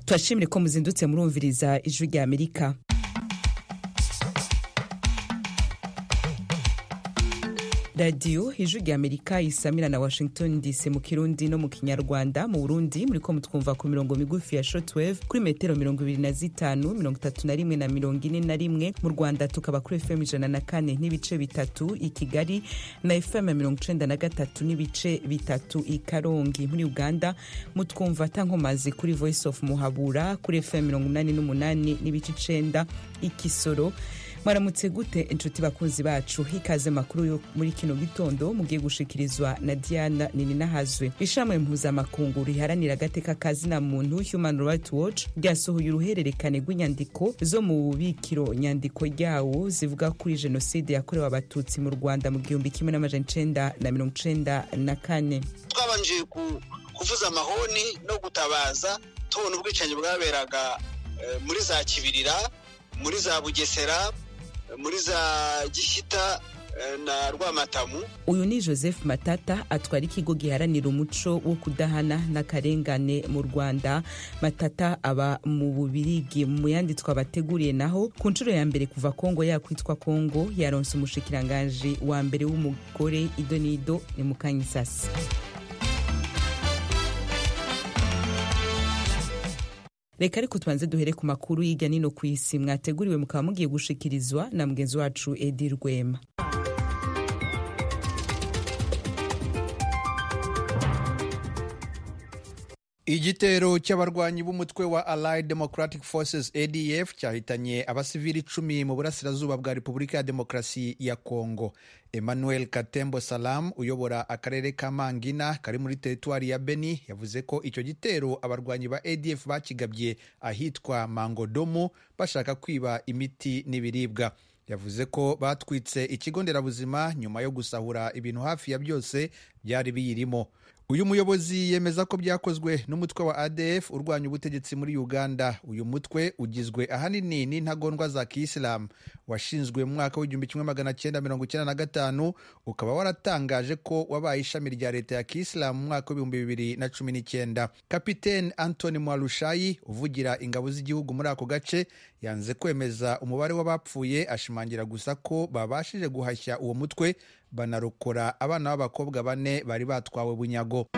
Twashimire ko muzindutse murumviriza ijwi rya Amerika. Radio ijwi rya Amerika isamira na Washington DC mu Kirundi no mu Kinyarwanda. Mu Burundi muriko mutwumva ku mirongo migufi ya shortwave kuri metero 25, 31 na 41. Mu Rwanda tukaba kuri FM 104 n'ibice bitatu i Kigali na FM 93 n'ibice bitatu i Karongi. Muri Uganda mutwumva tankomazi kuri Voice of Muhabura kuri FM 88 n'ibice 9 i Kisoro. Mwaramutse gute inshuti bakunzi bacu, hikaze makuru yo muri kino gitondo mugiye gushikirizwa na Diana Nininahazwe. Ishamwe mpuzamakungu riharanira agateka kazina muntu Human Rights Watch ryasohoye uruhererekane rw'inyandiko zo mu bubikiro nyandiko ryawo zivuga kuri jenoside yakorewe abatutsi mu Rwanda mu 1994. Twabanje kuvuza amahoni no gutabaza tubona ubwicanyi bwaberaga muri za Kibirira, muri za Bugesera, muri za Gishita na Rwamatamu. Uyu ni Joseph Matata atwara ikigo giharanira umuco wo kudahana n'akarengane mu Rwanda. Matata aba mu Bubirigi. Mu yanditswe abateguriye naho ku nshuro ya mbere kuva Kongo yakwitwa Kongo yaronse umushikiranganje wa mbere w'umugore Idonido ni Mukanyisasi. Reka ariko tubanze duhere ku makuru y'ijya nino ku isi mwateguriwe mukaba mugiye gushikirizwa na mugenzi wacu Edi Rwema. Igitero cy'abarwanyi b'umutwe wa Allied Democratic Forces ADF cyahitanye abasivili 10 mu burasirazuba bwa Repubulika ya Demokarasi ya Kongo. Emmanuel Katembo Salam uyobora akarere ka Mangina kari muri teritwari ya Beni yavuze ko icyo gitero abarwanyi ba ADF bakigabye ahitwa Mangodomo bashaka kwiba imiti n'ibiribwa. Yavuze ko batwitse ikigo nderabuzima nyuma yo gusahura ibintu hafi ya byose byari biyirimo. Uyu muyobozi yemeza ko byakozwe n'umutwe wa ADF urwanya ubutegetsi muri Uganda. Uyu mutwe ugizwe ahanini n'intagondwa za Kiislamu washinzwe mu mwaka w'1995 ukaba waratangaje ko wabaye ishami rya leta ya Kiislamu mu mwaka w'2019. Kapiteni Anthony Mwalushayi uvugira ingabo z'igihugu muri ako gace yanze kwemeza umubare w'abapfuye, ashimangira gusa ko babashije guhashya uwo mutwe banarokora abana b'abakobwa 4 bari batwawe bunyago.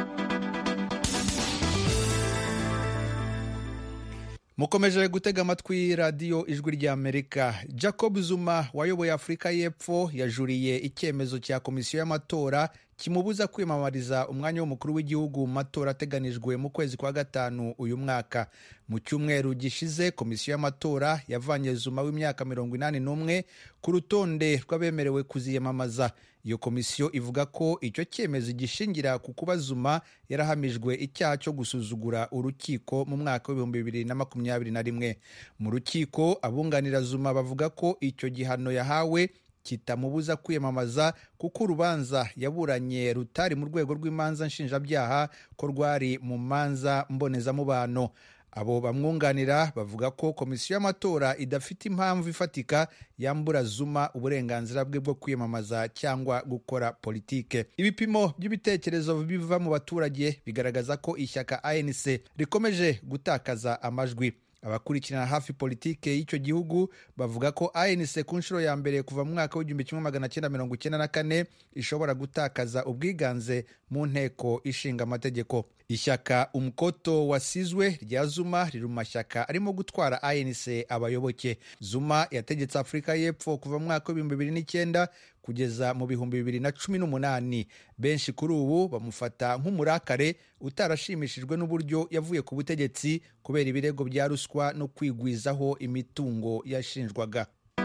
Mukomeje gutega amatwi radio ijwi rya Amerika. Jacob Zuma wayoboye Afrika y'Epfo yajuriye icyemezo cya komisiyo y'amatora kimubuza kwimamariza umwanya w'umukuru w'igihugu mu matora ateganijwe mu kwezi kwa gatanu uyu mwaka. Mu cyumweru gishize komisiyo y'amatora yavanye Zuma w'imyaka 81 ku rutonde rw'abemerewe kuziyamamaza. Iyo komisiyo ivuga ko icyo cyemezo gishingira ku kuba Zuma yarahamijwe icyaha cyo gusuzugura urukiko mu mwaka w'2021. Mu rukiko abunganira Zuma bavuga ko icyo gihano yahawe kitamubuza kwiyamamaza kuko urubanza yaburanye rutari mu rwego rw'imanza nshinjabyaha ko rwari mu manza mbonezamubano. Abo bamwunganira bavuga ko komisiyo y'amatora idafite impamvu ifatika yambura Zuma uburenganzira bwe bwo kwiyamamaza cyangwa gukora politike. Ibipimo by'ibitekerezo biva mu baturage bigaragaza ko ishyaka ANC rikomeje gutakaza amajwi. Abakurikirana hafi politike y'icyo gihugu bavuga ko ANC ku nshuro ya mbere kuva mu mwaka w'1994 ishobora gutakaza ubwiganze mu nteko ishinga amategeko. Ishyaka Umkoto wasizwe rya Zuma riri mu mashyaka arimo gutwara ANC abayoboke. Zuma yategetse Afrika y'Epfo kuva mu mwaka w'2009 kugeza mu 2018. Benshi kuri ubu bamufata nk'umurakare utarashimishijwe n'uburyo yavuye ku butegetsi kubera ibirego bya ruswa no kwigwizaho imitungo yashinjwaga.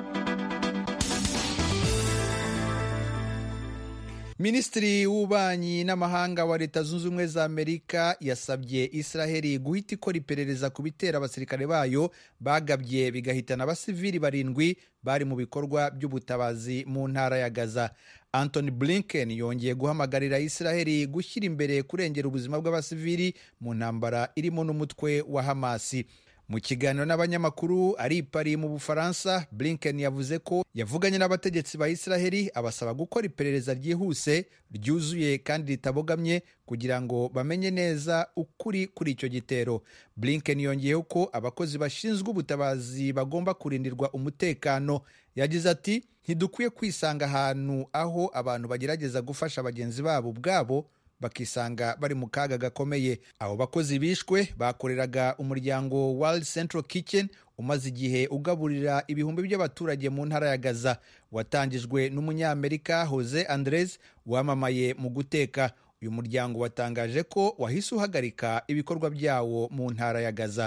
Minisitiri w'ububanyi n'amahanga wa Leta Zunze Ubumwe za Amerika yasabye Israheli guhita ikora iperereza ku bitera abasirikare bayo bagabye bigahitana abasivili 7 bari mu bikorwa by'ubutabazi mu ntara ya Gaza. Anthony Blinken yongeye guhamagarira Israheli gushyira imbere kurengera ubuzima bw'abasivili mu ntambara irimo n'umutwe wa Hamasi. Mu kiganiro n'abanyamakuru ari i Paris mu Bufaransa, Blinken yavuze ko yavuganye n'abategetsi ba Israheli abasaba gukora iperereza ryihuse, ryuzuye kandi ritabogamye kugira ngo bamenye neza ukuri kuri icyo gitero. Blinken yongeyeho ko abakozi bashinzwe ubutabazi bagomba kurindirwa umutekano. Yagize ati, ntidukwiye kwisanga ahantu aho abantu bagerageza gufasha bagenzi babo ubwabo bakisanga bari mu kaga gakomeye. Abo bakozi bishwe bakoreraga umuryango World Central Kitchen umaze igihe ugaburira ibihumbi by'abaturage mu ntara ya Gaza, watangijwe n'umunyamerika Jose Andres wamamaye mu guteka. Uyu muryango watangaje ko wahise uhagarika ibikorwa byawo mu ntara ya Gaza.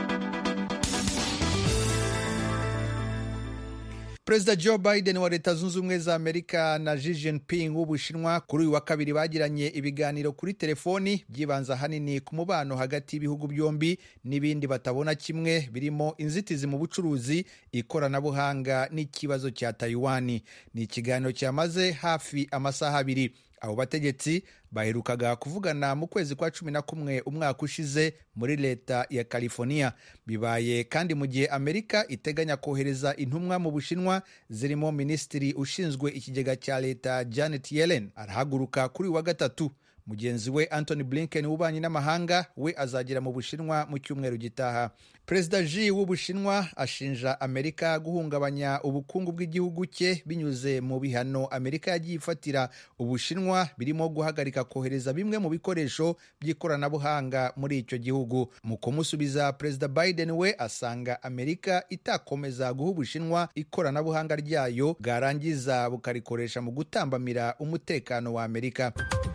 Perezida Joe Biden wa Leta Zunze Ubumwe za Amerika na Xi Jinping w'Ubushinwa kuri uyu wa kabiri bagiranye ibiganiro kuri telefoni byibanza hanini ku mubano hagati y'ibihugu byombi n'ibindi batabona kimwe, birimo inzitizi mu bucuruzi, ikoranabuhanga n'ikibazo cya Taiwan. Ni ikiganiro cyamaze hafi amasaha abiri. Abo bategetsi baherukaga kuvugana mu kwezi kwa 11 umwaka ushize muri leta ya California. Bibaye kandi mu gihe Amerika iteganya kohereza intumwa mu Bushinwa zirimo minisitiri ushinzwe ikigega cya leta Janet Yellen. Arahaguruka kuri wa gatatu. Mugenzi we Anthony Blinken w'ububanyi n'amahanga we azagera mu Bushinwa mu cyumweru gitaha. Perezida Xi w'Ubushinwa ashinja Amerika guhungabanya ubukungu bw'igihugu cye binyuze mu bihano Amerika yagiye ifatira Ubushinwa, birimo guhagarika kohereza bimwe mu bikoresho by'ikoranabuhanga muri icyo gihugu. Mu kumusubiza, Perezida Biden we asanga Amerika itakomeza guha Ubushinwa ikoranabuhanga ryayo bwarangiza bukarikoresha mu gutambamira umutekano wa Amerika.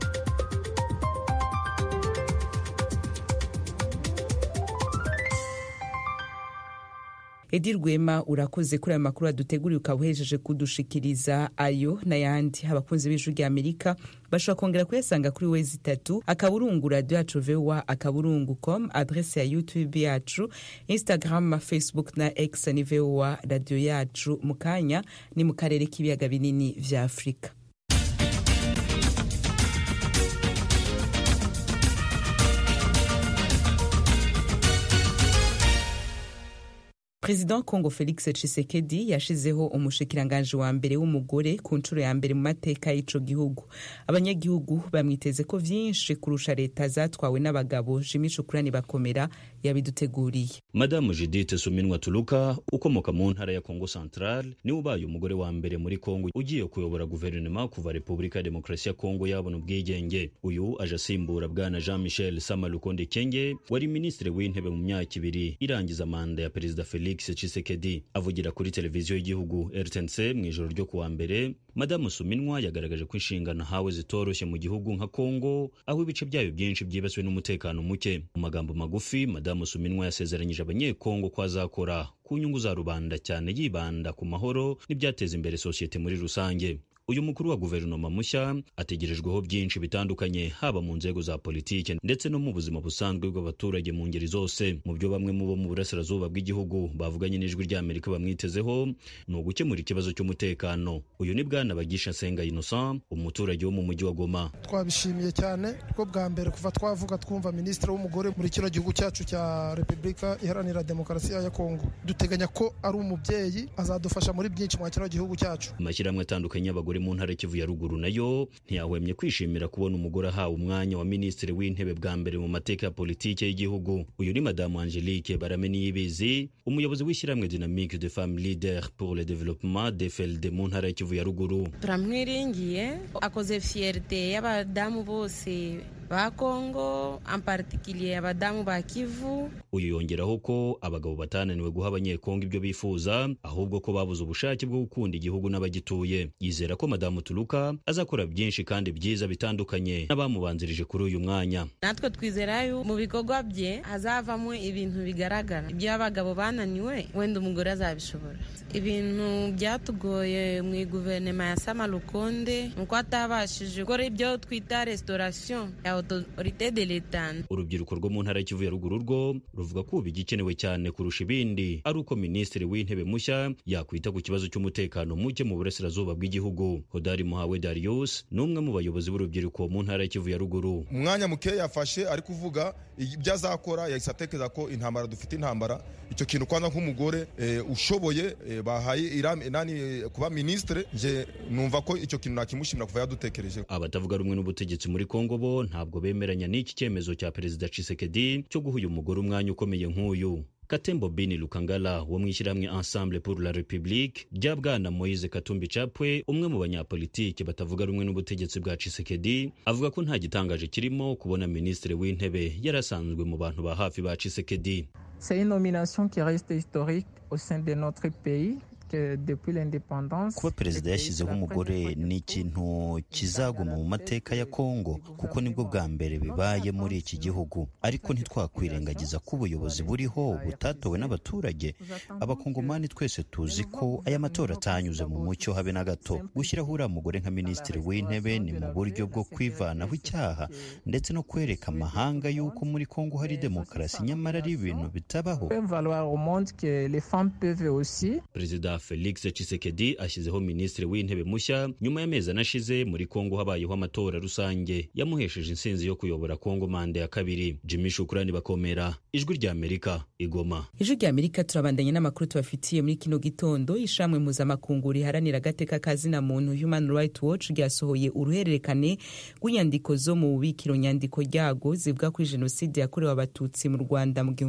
Edi Rwema, urakoze kuri aya makuru aduteguriye ukaba uhejeje kudushikiriza ayo n'ayandi. Abakunzi b'Ijwi rya Amerika bashobora kongera kuyasanga kuri wezi 3 radio yacu voa.com, adresse ya YouTube yacu, Instagram, Facebook na X ni voa radio yacu. Mu kanya ni mu karere k'ibiyaga binini vya Afrika. President Congo Felix Tshisekedi yashizeho umushikiranganje wa mbere w'umugore ku nshuro ya mbere mu mateka y'ico gihugu. Abanyagihugu bamwiteze ko vyinshi kurusha leta zatwawe n'abagabo. Jimmy Shukrani Bakomera yabiduteguriye. Madame Judith Suminwa Tuluka ukomoka mu ntara ya Congo Central ni ubaye umugore wa mbere muri Congo ugiye kuyobora guverinoma kuva Republika ya Demokarasi ya Congo yabona ubwigenge. Uyu aje asimbura bwana Jean-Michel Samalukonde Kyenge wari ministre w'intebe mu myaka ibiri irangiza manda ya Perezida Felix Tshisekedi. Avugira kuri televiziyo y'igihugu RTNC mu ijoro ryo kuwa mbere, Madame Suminwa yagaragaje ko inshingano hawe zitoroshye mu gihugu nka Congo, aho ibice byayo byinshi byibasiwe n'umutekano muke. Mu magambo magufi, Madame Suminwa yasezeranyije abanyekongo ko azakora ku nyungu za rubanda, cyane yibanda ku mahoro n'ibyateza imbere sosiyete muri rusange. Uyu mukuru wa guverinoma mushya ategerejweho byinshi bitandukanye, haba mu nzego za politike ndetse no mu buzima busanzwe bw'abaturage mu ngeri zose. Mu byo bamwe mu bo mu burasirazuba bw'igihugu bavuganye n'Ijwi rya Amerika bamwitezeho ni ugukemura ikibazo cy'umutekano. Uyu ni bwana Bagisha Senga Innocent, umuturage wo mu mujyi wa Goma. Twabishimiye cyane ko bwa mbere kuva twavuga twumva ministre w'umugore muri kino gihugu cyacu cya Republika Iharanira Demokarasi ya Kongo. Duteganya ko ari umubyeyi azadufasha muri byinshi mu kino gihugu cyacu. Amashyirahamwe atandukanye y'abagore mu ntara Kivu ya ruguru nayo ntiyahwemye kwishimira kubona umugore ahawe umwanya wa ministre w'intebe bwa mbere mu mateka ya politike y'igihugu. Uyu ni Madame Angelique Baramenyibizi, umuyobozi w'ishyirahamwe Dynamique de Femmes Leaders pour le Développement DFLD mu ntara Kivu ya ruguru. Turamwiringiye akoze fierté y'abadamu bose ba Kongo, en particulier abadamu ba Kivu. Uyu yongeraho ko abagabo batananiwe guha abanyekongo ibyo bifuza, ahubwo ko babuze ubushake bwo gukunda igihugu n'abagituye. Yizera ko Madamu Tuluka azakora byinshi kandi byiza bitandukanye n'abamubanzirije kuri uyu mwanya. Natwe twizera yo mu bikorwa bye hazavamo ibintu bigaragara. Ibyo abagabo bananiwe wenda umugore azabishobora. Ibintu byatugoye mu guverinoma ya Samalukonde nuko atabashije gukora ibyo twita restauration ya autorité de l'État. Urubyiruko rwo mu ntara y'Kivu ya ruguru rwo ruvuga ko bigikenewe cyane kurusha ibindi ari uko minisitiri w'intebe mushya yakwita ku kibazo cy'umutekano muke mu burasirazuba bw'igihugu. Hodari Muhawe Darius ni umwe mu bayobozi b'urubyiruko mu ntara y'Kivu ya ruguru. Umwanya muke yafashe ari kuvuga ibyo azakora, yahise atekereza ko intambara dufite intambara. Icyo kintu kwanza nk'umugore ushoboye bahaye kuba ministre, nje numva ko icyo kintu nakimushimira kuva yadutekereje. Abatavuga rumwe n'ubutegetsi muri Kongo bo ntabwo bemeranya n'iki cyemezo cya Perezida Tshisekedi cyo guha uyu mugore umwanya ukomeye nk'uyu. Katembo Bini Lukangala wo mwishyirahamwe Ensemble pour la République bya bwana Moise Katumbi Chapwe, umwe mu banyapolitiki batavuga rumwe n'ubutegetsi bwa Tshisekedi, avuga ko nta gitangaje kirimo kubona ministre w'intebe yarasanzwe mu bantu ba hafi ba Tshisekedi. C'est une nomination qui reste historique au sein de notre pays. Kuba perezida yashyizeho umugore ni ikintu kizaguma mu mateka ya Kongo kuko nibwo bwa mbere bibaye muri iki gihugu, ariko ntitwakwirengagiza ko ubuyobozi buriho butatowe n'abaturage. Abakongomani twese tuzi ko aya matora atanyuze mu mucyo habe na gato. Gushyiraho uriya mugore nka minisitiri w'intebe ni mu buryo bwo kwivanaho icyaha ndetse no kwereka amahanga yuko muri Kongo hari demokarasi, nyamara ari ibintu bitabaho. Perezida Felix Tshisekedi ashyizeho minisitiri w'intebe mushya nyuma y'amezi anashize muri Kongo habayeho amatora rusange yamuhesheje insinzi yo kuyobora Kongo manda ya kabiri. Jimmy Shukrani Bakomera, Ijwi rya Amerika, Igoma. Ijwi rya Amerika turabandanya n'amakuru tubafitiye muri kino gitondo. Ishamwe mpuzamakungu riharanira agateka kazina muntu Human Rights Watch ryasohoye uruhererekane rw'inyandiko zo mu bubikiro nyandiko ryago zivuga kuri jenoside yakorewe abatutsi mu Rwanda mu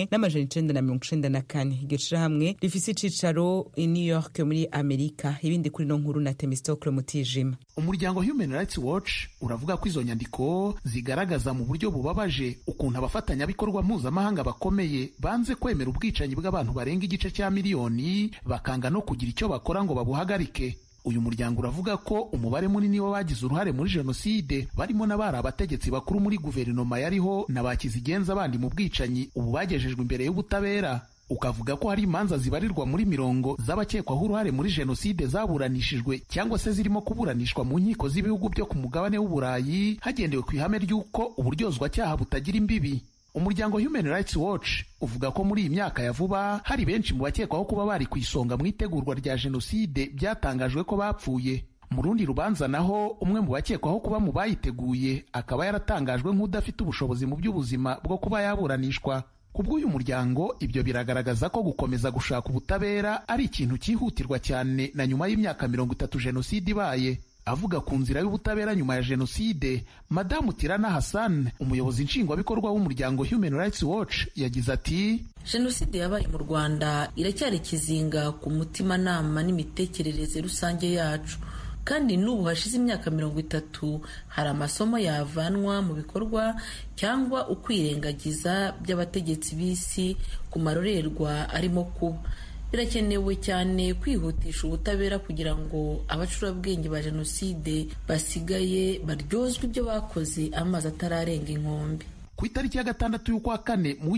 1994. Iryo shirahamwe rifise icicaro i New York muri Amerika. Ibindi kuri no nkuru na Temistokle Mutijima. Umuryango Human Rights Watch uravuga ko izo nyandiko zigaragaza mu buryo bubabaje ukuntu abafatanyabikorwa mpuzamahanga bakomeye banze kwemera ubwicanyi bw'abantu barenga igice cya miliyoni, bakanga no kugira icyo bakora ngo babuhagarike. Uyu muryango uravuga ko umubare munini w'abagize uruhare muri jenoside barimo n'abari abategetsi bakuru muri guverinoma yariho na bakizigenza abandi mu bwicanyi ubu bagejejwe imbere y'ubutabera. Ukavuga ko hari imanza zibarirwa muri mirongo z'abakekwaho uruhare muri jenoside zaburanishijwe cyangwa se zirimo kuburanishwa mu nkiko z'ibihugu byo ku mugabane w'Uburayi hagendewe ku ihame ry'uko uburyozwacyaha butagira imbibi. Umuryango Human Rights Watch uvuga ko muri iyi myaka ya vuba hari benshi mu bakekwaho kuba bari ku isonga mu itegurwa rya jenoside byatangajwe ko bapfuye. Mu rundi rubanza naho umwe mu bakekwaho kuba mu bayiteguye akaba yaratangajwe nk'udafite ubushobozi mu by'ubuzima bwo kuba yaburanishwa. Kubw'uyu muryango ibyo biragaragaza ko gukomeza gushaka ubutabera ari ikintu cyihutirwa cyane na nyuma y'imyaka 30 jenoside ibaye. Avuga ku nzira y'ubutabera nyuma ya jenoside, Madamu Tirana Hassan, umuyobozi nshingwabikorwa w'umuryango Human Rights Watch, yagize ati: Jenoside yabaye mu Rwanda iracyari kizinga ku mutimanama n'imitekerereze rusange yacu, kandi n'ubu hashize imyaka 30 hari amasomo yavanwa mu bikorwa cyangwa ukwirengagiza by'abategetsi b'isi ku marorerwa arimo kuba. Birakenewe cyane kwihutisha ubutabera kugira ngo abacurabwenge ba jenoside basigaye baryozwe ibyo bakoze amazi atararenga inkombe. Ku itariki ya 6 y'ukwa kane mu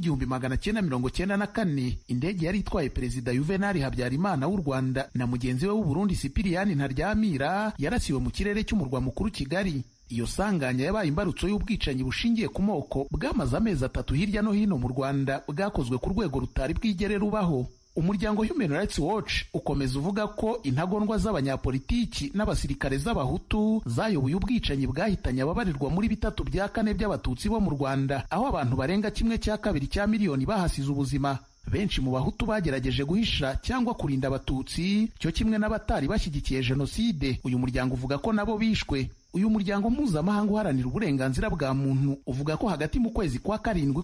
1994 indege yari itwaye Perezida Juvenal Habyarimana w'u Rwanda na mugenzi we w'u Burundi Sipiriyani Ntaryamira yarasiwe mu kirere cy'umurwa mukuru Kigali. Iyo sanganya yabaye imbarutso y'ubwicanyi bushingiye ku moko bwamaze amezi 3 hirya no hino mu Rwanda, bwakozwe ku rwego rutari bwigere rubaho. Umuryango Human Rights Watch ukomeza uvuga ko intagondwa z'abanyapolitiki n'abasirikare z'abahutu zayoboye ubwicanyi bwahitanye ababarirwa muri 3/4 by'abatutsi bo mu Rwanda, aho abantu barenga 1/2 miliyoni bahasize ubuzima. Benshi mu bahutu bagerageje guhisha cyangwa kurinda abatutsi, cyo kimwe n'abatari bashyigikiye jenoside. Uyu muryango uvuga ko nabo bishwe. Uyu muryango mpuzamahanga uharanira uburenganzira bwa muntu uvuga ko hagati mu kwezi kwa 7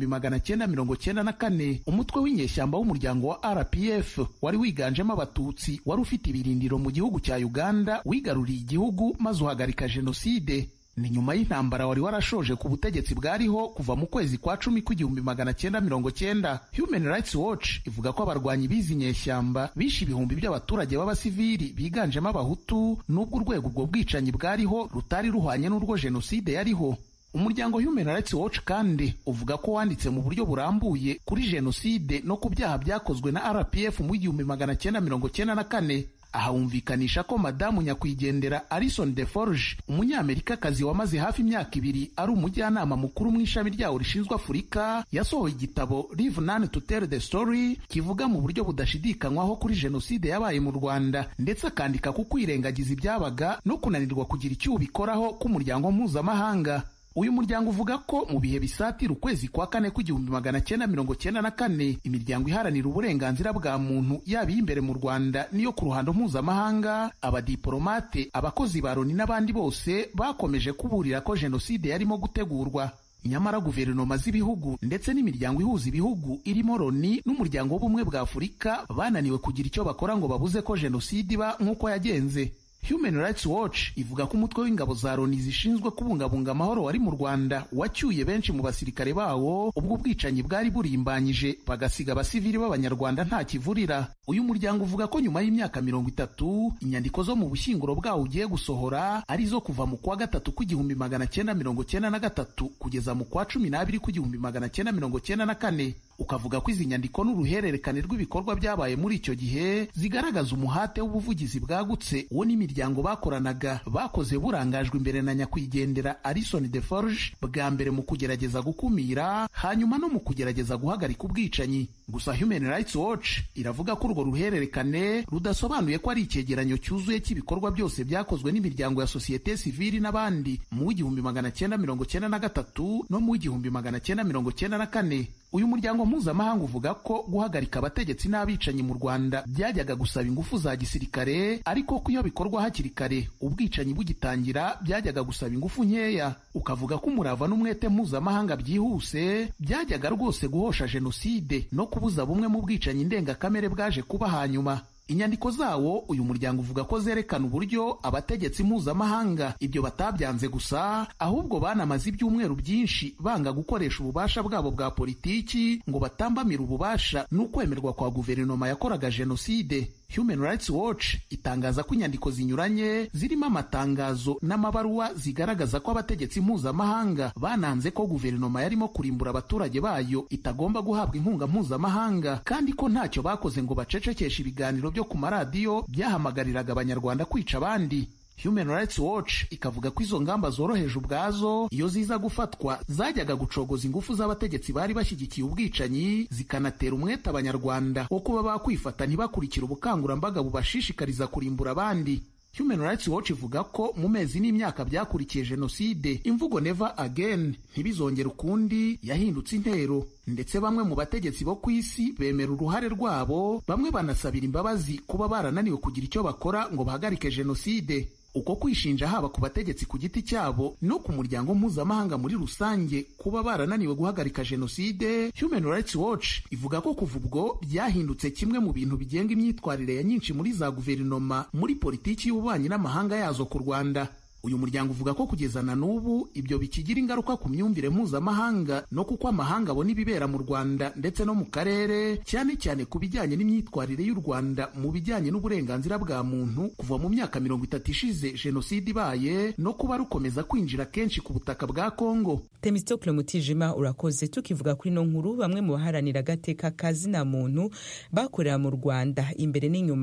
1994 umutwe w'inyeshyamba w'umuryango wa RPF wari wiganjemo abatutsi wari ufite ibirindiro mu gihugu cya Uganda wigaruriye igihugu maze uhagarika jenoside. Ni nyuma y'intambara wari warashoje ku butegetsi bwariho kuva mu kwezi kwa 10 1990. Human Rights Watch ivuga ko abarwanyi bizi nyeshyamba bishe ibihumbi by'abaturage b'abasivili biganjemo abahutu, nubwo urwego ubwo bwicanyi bwariho rutari ruhwanye n'urwo jenoside yariho. Umuryango Human Rights Watch kandi uvuga ko wanditse mu buryo burambuye kuri jenoside no ku byaha byakozwe na RPF mu 1994. aha wumvikanisha ko madamu nyakwigendera Alison Deforge, umunyamerikakazi wamaze hafi imyaka 2 ari umujyanama mukuru mu ishami ryawo rishinzwe Afurika, yasohoye igitabo Live None to Tell the Story kivuga mu buryo budashidikanywaho kuri jenoside yabaye mu Rwanda, ndetse akandika ku kwirengagiza ibyabaga no kunanirwa kugira icyo ubikoraho k'umuryango mpuzamahanga. Uyu muryango uvuga ko mu bihe bisatira ukwezi kwa 4 1994 imiryango iharanira uburenganzira bwa muntu yaba imbere mu Rwanda niyo ku ruhando mpuzamahanga, abadiplomate, abakozi ba Loni n'abandi bose bakomeje kuburira ko jenoside yarimo gutegurwa. Nyamara guverinoma z'ibihugu ndetse n'imiryango ihuza ibihugu irimo Loni n'umuryango w'ubumwe bwa Afurika bananiwe kugira icyo bakora ngo babuze ko jenoside iba nk'uko yagenze. Human Rights Watch ivuga ko umutwe w'ingabo za Loni zishinzwe kubungabunga amahoro wari mu Rwanda wacyuye benshi mu basirikare bawo ubwo ubwicanyi bwari burimbanyije, bagasiga abasivili b'abanyarwanda nta kivurira. Uyu muryango uvuga ko nyuma y'imyaka 30 inyandiko zo mu bushyinguro bwawo ugiye gusohora arizo kuva mu kwa 3 1993 kugeza mu kwa 12 1994, ukavuga ko izi nyandiko n'uruhererekane rw'ibikorwa byabaye muri icyo gihe zigaragaza umuhate w'ubuvugizi bwagutse uwo n'imiryango bakoranaga bakoze burangajwe imbere na nyakwigendera Alison Deforge, bwa mbere mu kugerageza gukumira, hanyuma no mu kugerageza guhagarika ubwicanyi. Gusa Human Rights Watch iravuga ko urwo ruhererekane rudasobanuye ko ari icyegeranyo cyuzuye cy'ibikorwa byose byakozwe n'imiryango ya sosiyete sivili n'abandi mu 1993 no mu 1994. Uyu muryango mpuzamahanga uvuga ko guhagarika abategetsi n'abicanyi mu Rwanda byajyaga gusaba ingufu za gisirikare, ariko ko iyo bikorwa hakiri kare ubwicanyi bugitangira byajyaga gusaba ingufu nkeya. Ukavuga ko umurava n'umwete mpuzamahanga byihuse byajyaga rwose guhosha jenoside no kubuza bumwe mu bwicanyi ndengakamere bwaje kuba hanyuma. Inyandiko zawo uyu muryango uvuga ko zerekana uburyo abategetsi mpuzamahanga ibyo batabyanze gusa, ahubwo banamaze ibyumweru byinshi banga gukoresha ububasha bwabo bwa politiki ngo batambamire ububasha n'ukwemerwa kwa guverinoma yakoraga jenoside. Human Rights Watch itangaza ko inyandiko zinyuranye zirimo amatangazo n'amabaruwa zigaragaza ko abategetsi mpuzamahanga bananze ko guverinoma yarimo kurimbura abaturage bayo itagomba guhabwa inkunga mpuzamahanga, kandi ko ntacyo bakoze ngo bacecekeshe ibiganiro byo ku maradiyo byahamagariraga abanyarwanda kwica abandi. Human Rights Watch ikavuga ko izo ngamba zoroheje ubwazo iyo ziza gufatwa zajyaga gucogoza ingufu z'abategetsi bari bashyigikiye ubwicanyi, zikanatera umwete abanyarwanda wo kuba bakwifata ntibakurikira ubukangurambaga bubashishikariza kurimbura abandi. Human Rights Watch ivuga ko mu mezi n'imyaka byakurikiye jenoside imvugo never again, ntibizongera ukundi, yahindutse intero, ndetse bamwe mu bategetsi bo ku isi bemera uruhare rwabo, bamwe banasabira imbabazi kuba barananiwe kugira icyo bakora ngo bahagarike jenoside. Uko kwishinja haba ku bategetsi ku giti cyabo no ku muryango mpuzamahanga muri rusange kuba barananiwe guhagarika jenoside, Human Rights Watch ivuga ko kuva ubwo byahindutse kimwe mu bintu bigenga imyitwarire ya nyinshi muri za guverinoma muri politiki y'ububanyi n'amahanga yazo ku Rwanda. Uyu muryango uvuga ko kugeza na n'ubu ibyo bikigira ingaruka ku myumvire mpuzamahanga no kuko amahanga abona ibibera mu Rwanda ndetse no mu karere, cyane cyane ku bijyanye n'imyitwarire y'u Rwanda mu bijyanye n'uburenganzira bwa muntu kuva mu myaka 30 ishize jenoside ibaye, no kuba rukomeza kwinjira kenshi ku butaka bwa Kongo. Temistokle Mutijima urakoze. Tukivuga kuri no nkuru, bamwe mu baharanira agateka kazina muntu bakorera mu Rwanda imbere n'inyuma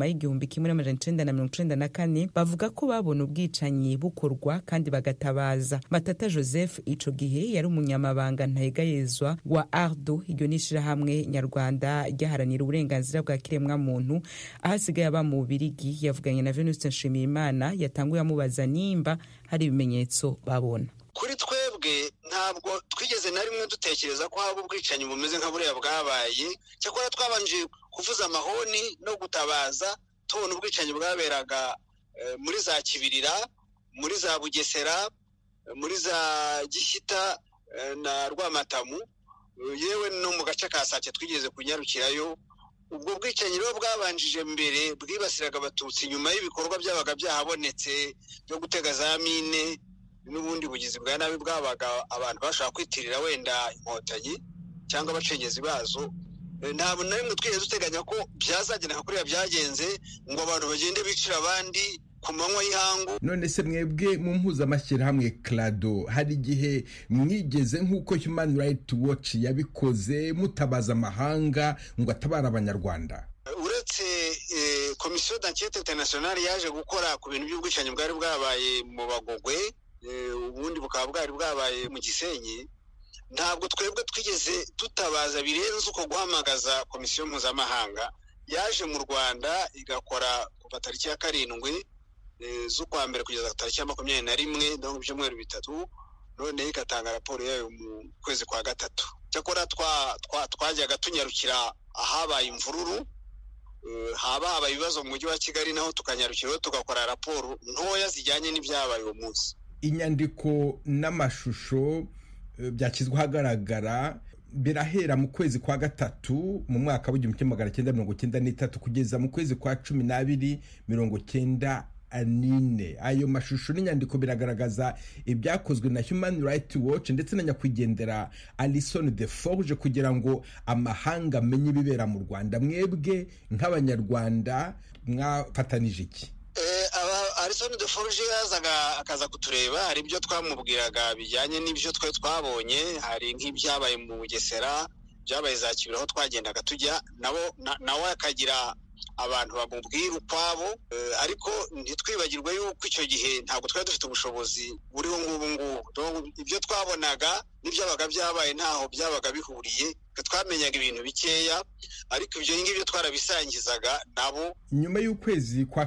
y'1994 bavuga ko babona ubwicanyi buko kandi bagatabaza. Matata Joseph ico gihe yari umunyamabanga ntayegayezwa wa ARDO, iryo nishirahamwe nyarwanda ryaharanira uburenganzira bwa kiremwa muntu, ahasigaye aba mu Birigi. Yavuganye na Venuste Nshimiyimana yatanguye amubaza nimba hari ibimenyetso babona. Kuri twebwe ntabwo twigeze na rimwe dutekereza ko haba ubwicanyi bumeze nka buriya bwabaye, cyakora twabanje kuvuza amahoni no gutabaza tubona ubwicanyi bwaberaga muri za Kibirira, muri za Bugesera, muri za Gishyita na Rwamatamu, yewe no mu gace ka Sake twigeze kunyarukirayo. Ubwo bwicanyi rero bwabanjije mbere bwibasiraga abatutsi nyuma y'ibikorwa byabaga byahabonetse byo gutega za mine n'ubundi bugizi bwa nabi bwabaga abantu bashaka kwitirira wenda inkotanyi cyangwa abacengezi bazo. Ntabwo na rimwe twigeze duteganya ko byazagenda kuriya byagenze ngo abantu bagende bicira abandi ku manywa y'ihangu. None se mwebwe mu mpuzamashyirahamwe CRADO hari igihe mwigeze nk'uko Human Rights Watch yabikoze mutabaza amahanga ngo atabara abanyarwanda? Uretse komisiyo d'enquête internationale yaje gukora ku bintu by'ubwicanyi bwari bwabaye mu Bagogwe, ubundi bukaba bwari bwabaye mu Gisenyi, ntabwo twebwe twigeze tutabaza birenze uko guhamagaza komisiyo mpuzamahanga yaje mu Rwanda igakora kuva tariki ya 7 z'ukwa mbere kugeza tariki ya 21, donc ibyumweru 3, none igatanga raporo yayo mu kwezi kwa 3. Cyakora twajyaga tunyarukira ahabaye imvururu, habaye ibibazo mu mujyi wa Kigali, naho tukanyarukiraho tugakora raporo ntoya zijyanye n'ibyabaye uwo munsi. Inyandiko n'amashusho byakizwe ahagaragara birahera mu kwezi kwa 3 mu mwaka w'1993 kugeza mu kwezi kwa 12 ayo mashusho n'inyandiko biragaragaza ibyakozwe na Human Rights Watch ndetse na nyakwigendera Alison Deforge kugira ngo amahanga amenye ibibera mu Rwanda. Mwebwe nk'abanyarwanda mwafatanije iki? Alison Deforge yazaga akaza kutureba, hari ibyo twamubwiraga bijyanye n'ibyo twe twabonye, hari nk'ibyabaye mu Bugesera, byabaye za Kibira aho twagendaga tujya, nawe akagira abantu bamubwira ukwabo, ariko ntitwibagirwe yuko icyo gihe ntabwo twari dufite ubushobozi buriho ngubu. Ibyo twabonaga n'ibyabaga byabaye ntaho byabaga bihuriye, twamenyaga ibintu bikeya, ariko ibyo ngibyo twarabisangizaga nabo. Nyuma y'ukwezi kwa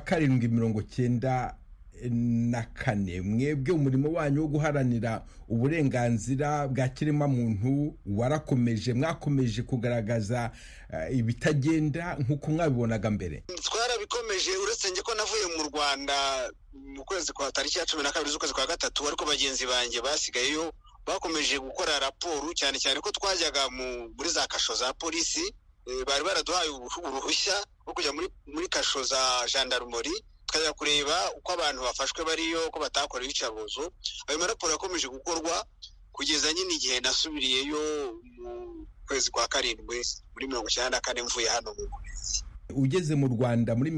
1994 mwebwe umurimo wanyu wo guharanira uburenganzira bwa kiremwamuntu warakomeje, mwakomeje kugaragaza ibitagenda nk'uko mwabibonaga mbere. Twarabikomeje, uretse nge ko navuye mu Rwanda mu kwezi kwa tariki ya 12 z'ukwezi kwa 3, ariko bagenzi banjye basigayeyo bakomeje gukora raporo, cyane cyane ko twajyaga muri za kasho za polisi, bari baraduhaye uruhushya rwo kujya muri kasho za gendarmerie, tukajya kureba uko abantu bafashwe bariyo, ko batakora ibicabuzo. Ayo maraporo yakomeje gukorwa kugeza nyine igihe nasubiriyeyo mu kwezi kwa 7 muri 1994 mvuye hano mu Bubiligi. Ugeze mu Rwanda muri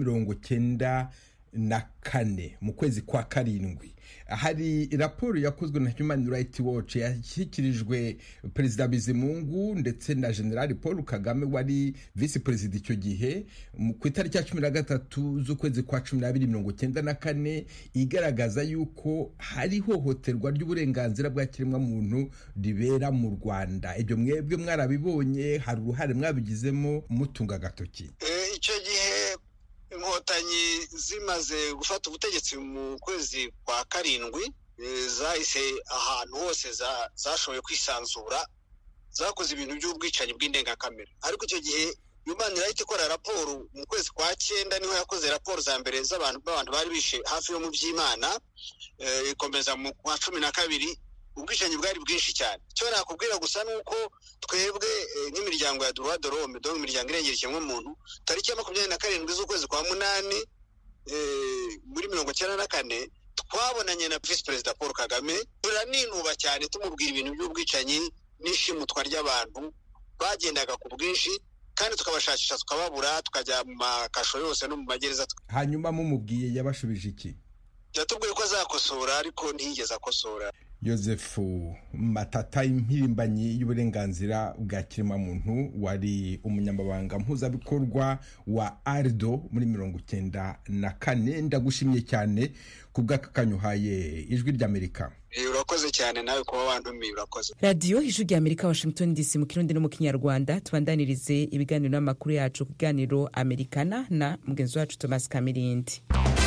1994 mu kwezi kwa 7, hari raporo yakozwe na Human Rights Watch yashyikirijwe Perezida Bizimungu ndetse na General Paul Kagame wari Vice President icyo gihe ku itariki ya 13 z'ukwezi kwa 12/1994, igaragaza yuko hari hohoterwa ry'uburenganzira bwa kiremwamuntu ribera mu Rwanda. Ibyo mwebwe mwarabibonye, hari uruhare mwabigizemo mutunga agatoki? Icyo gihe inkotanyi zimaze gufata ubutegetsi mu kwezi kwa 7, zahise ahantu hose zashoboye kwisanzura, zakoze ibintu by'ubwicanyi bw'indengakamere. Ariko icyo gihe Human Rights ikora raporo mu kwezi kwa 9, niho yakoze raporo za mbere z'abantu bari bishe hafi yo mu Byimana, ikomeza mu kwa 12. Ubwicanyi bwari bwinshi cyane. Cyo nakubwira gusa nuko twebwe nk'imiryango ya droit de l'homme, donc imiryango irengera ikiremwamuntu, tariki ya 27 z'ukwezi kwa 8 muri 1994 twabonanye na Vice President Paul Kagame, turaninuba cyane tumubwira ibintu by'ubwicanyi n'ishimutwa ry'abantu bagendaga ku bwinshi, kandi tukabashakisha tukababura, tukajya mu makasho yose no mu magereza. Hanyuma mumubwiye yabashubije iki? Yatubwiye ko azakosora, ariko ntiyigeze akosora. Joseph Matata, impirimbanyi y'uburenganzira bwa kiremwamuntu, wari umunyamabanga mpuzabikorwa wa ARDO muri 1994. Ndagushimye cyane kubw'akanyuhaye Ijwi ry'Amerika. Urakoze cyane nawe kuba wantumiye, urakoze. Radio Ijwi ry'Amerika, Washington DC, mu Kirundi no mu Kinyarwanda. Tubandanirize ibiganiro n'amakuru yacu ku kiganiro Amerikana na mugenzi wacu Thomas Kamirindi.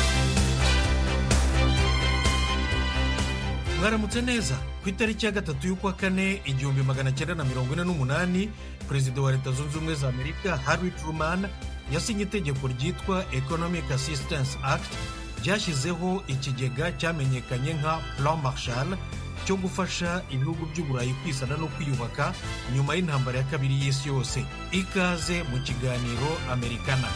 Mwaramutse neza. Ku itariki ya 3 y'ukwa 4 1948, Perezida wa Leta Zunze Ubumwe za Amerika Harry Truman yasinye itegeko ryitwa Economic Assistance Act, ryashyizeho ikigega cyamenyekanye nka Plan Marshall cyo gufasha ibihugu by'Uburayi kwisana no kwiyubaka nyuma y'intambara ya kabiri y'isi yose. Ikaze mu kiganiro Amerikana.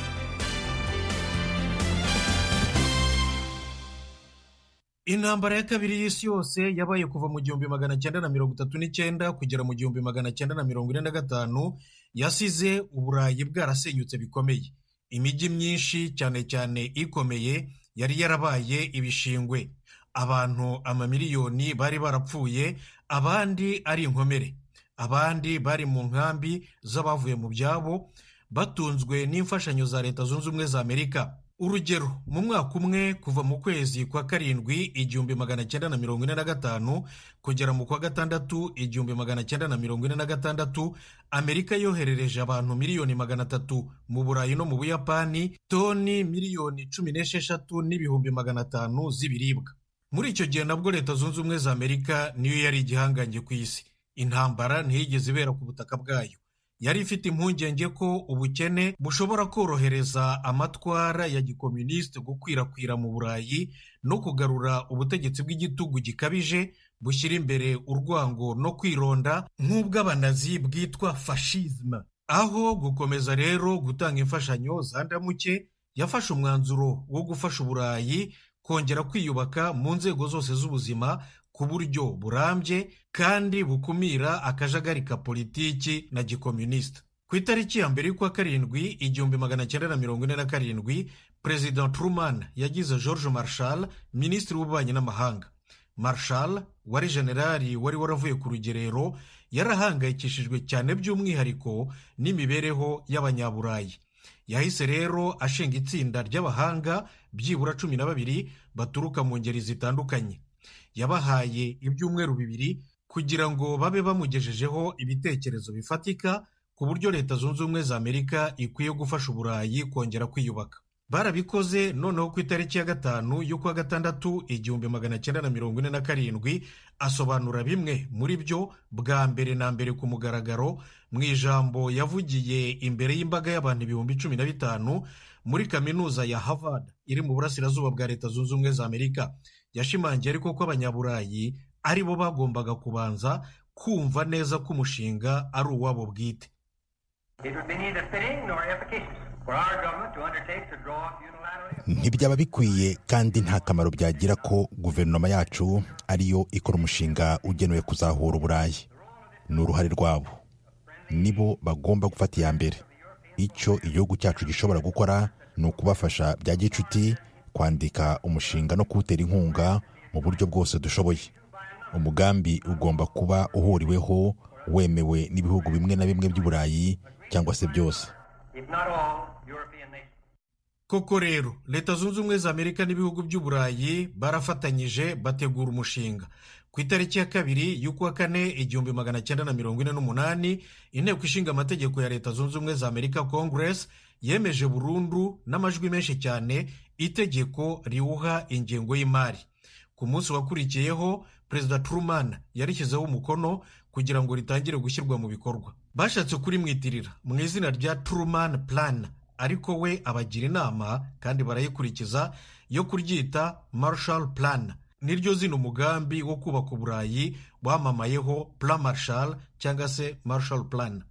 Intambara ya kabiri y'isi yose yabaye kuva mu 1939 kugera mu 1945, yasize Uburayi bwarasenyutse bikomeye. Imijyi myinshi cyane cyane ikomeye yari yarabaye ibishingwe. Abantu amamiliyoni bari barapfuye, abandi ari inkomere, abandi bari mu nkambi z'abavuye mu byabo, batunzwe n'imfashanyo za Leta Zunze Ubumwe za Amerika. Urugero, mu mwaka umwe kuva mu kwezi kwa karindwi 1945 kugera mu kwa gatandatu 1946, Amerika yoherereje abantu miliyoni 300 mu Burayi no mu Buyapani toni miliyoni 16,500 z'ibiribwa. Muri icyo gihe nabwo Leta Zunze Ubumwe za Amerika niyo yari igihangange ku isi. Intambara ntiyigeze ibera ku butaka bwayo. Yari ifite impungenge ko ubukene bushobora korohereza amatwara ya gikomunisite gukwirakwira mu Burayi no kugarura ubutegetsi bw'igitugu gikabije bushyira imbere urwango no kwironda nk'ubw'abanazi bwitwa fascisme. Aho gukomeza rero gutanga imfashanyo za ndamuke, yafashe umwanzuro wo gufasha Uburayi kongera kwiyubaka mu nzego zose z'ubuzima ku buryo burambye kandi bukumira akajagari ka politiki na gikomunisite. Ku itariki ya mbere y'ukwa karindwi 1947, Perezida Truman yagize George Marshall minisitiri w'ububanyi n'amahanga. Marshall wari generali wari waravuye ku rugerero, yarahangayikishijwe cyane by'umwihariko n'imibereho y'Abanyaburayi. Yahise rero ashinga itsinda ry'abahanga byibura 12 baturuka mu ngeri zitandukanye. Yabahaye ibyumweru 2 kugira ngo babe bamugejejeho ibitekerezo bifatika ku buryo Leta Zunze Ubumwe za Amerika ikwiye gufasha Uburayi kongera kwiyubaka. Barabikoze. Noneho ku itariki ya 5 y'ukwa gatandatu 1947 asobanura bimwe muri byo bwa mbere na mbere ku mugaragaro mu ijambo yavugiye imbere y'imbaga y'abantu 15,000 muri kaminuza ya Harvard iri mu burasirazuba bwa Leta Zunze Ubumwe za Amerika. Yashimangiye ariko ko Abanyaburayi ari bo bagombaga kubanza kumva neza ko umushinga ari uwabo bwite. Ntibyaba bikwiye kandi nta kamaro byagira ko guverinoma yacu ariyo ikora umushinga ugenewe kuzahura Uburayi. Ni uruhare rwabo, nibo bagomba gufata iya mbere. Icyo igihugu cyacu gishobora gukora ni ukubafasha bya gicuti, kwandika umushinga no kuwutera inkunga mu buryo bwose dushoboye. Umugambi ugomba kuba uhuriweho, wemewe n'ibihugu bimwe na bimwe by'Uburayi cyangwa se byose. Koko rero Leta Zunze Ubumwe za Amerika n'ibihugu by'Uburayi barafatanyije bategura umushinga. Ku itariki ya 2 y'ukwa kane 1948, inteko ishinga amategeko ya Leta Zunze Ubumwe za Amerika Congress yemeje burundu n'amajwi menshi cyane itegeko riwuha ingengo y'imari. Ku munsi wakurikiyeho Perezida Truman yarishyizeho umukono kugira ngo ritangire gushyirwa mu bikorwa. Bashatse kurimwitirira mu izina rya Truman Plan, ariko we abagira inama kandi barayikurikiza yo kuryita Marshall Plan. Niryo zino umugambi wo kubaka Uburayi wamamayeho Plan Marshall cyangwa se Marshall Plan.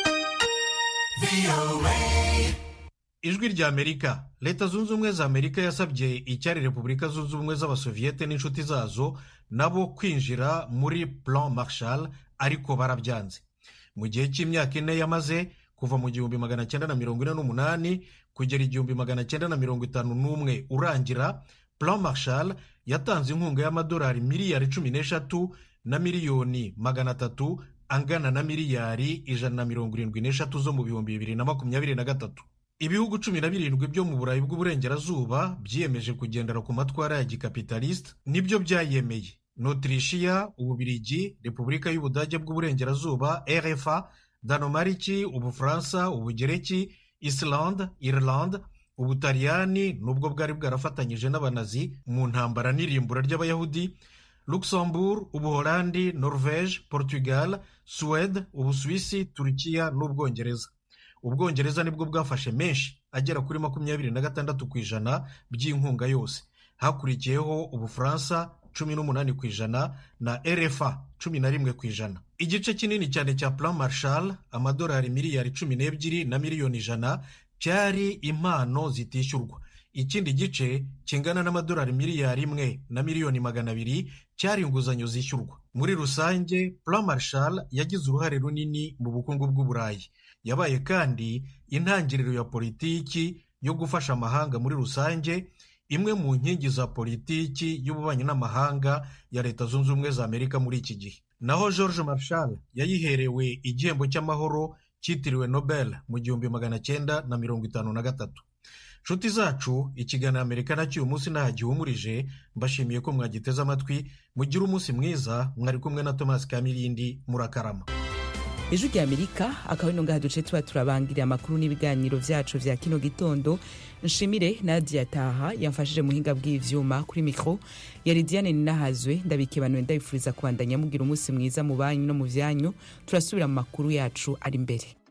Ijwi rya Amerika. Leta Zunze Ubumwe za Amerika yasabye icyari Repubulika Zunze Ubumwe z'Abasoviyete n'inshuti zazo nabo kwinjira muri Plan Marshall, ariko barabyanze. Mu gihe cy'imyaka 4 yamaze kuva mu 1948 kugera 1951 urangira, Plan Marshall yatanze inkunga y'amadolari miliyari 13 na miliyoni 300 angana na miliyari 173 zo mu 2023. Ibihugu 17 byo mu Burayi bw'uburengerazuba byiyemeje kugendera ku matwara ya gikapitaliste nibyo byayemeye. Autrichia, Ububiligi, Repubulika y'Ubudage bw'uburengerazuba RFA, Danomariki, Ubufaransa, Ubugereki, Islande, Irland, Ubutaliyani nubwo bwari bwarafatanyije n'abanazi mu ntambara n'irimbura ry'Abayahudi, Luxembourg, Ubuholandi, Norvege, Portugal, Suède, Ubusuwisi, Turukiya n'Ubwongereza. Ubwongereza nibwo bwafashe menshi agera kuri 26% by'inkunga yose. Hakurikiyeho Ubufaransa 18% na RFA 11%. Igice kinini cyane cya Plan Marshall, amadolari miliyari 12 na miliyoni 100, cyari impano zitishyurwa. Ikindi gice kingana n'amadolari miliyari 1 na miliyoni 200 cyari inguzanyo zishyurwa. Muri rusange Plan Marshall yagize uruhare runini mu bukungu bw'Uburayi. Yabaye kandi intangiriro ya politiki yo gufasha amahanga muri rusange, imwe mu nkingi za politiki y'ububanyi n'amahanga ya Leta Zunze Ubumwe za Amerika muri iki gihe. Naho George Marshall yayiherewe igihembo cy'amahoro cyitiriwe Nobel mu 1953. Nshuti zacu, ikiganiro Amerika nacyo uyu munsi nahagihumurije. Mbashimiye ko mwagiteze amatwi. Mugire umunsi mwiza. Mwari kumwe na Thomas Kamilindi. Murakarama. Ijwi rya Amerika akaba ino ngaha duce tuba turabangiriye amakuru n'ibiganiro vyacu vya kino gitondo. Nshimire Nadia Taha yamfashije muhinga bw'ivyuma. Kuri mikro yari Diane Ninahazwe. Ndabikebanuye ndabifuriza kubandanya mugira umunsi mwiza mu banyu no mu vyanyu. Turasubira mu makuru yacu ari imbere.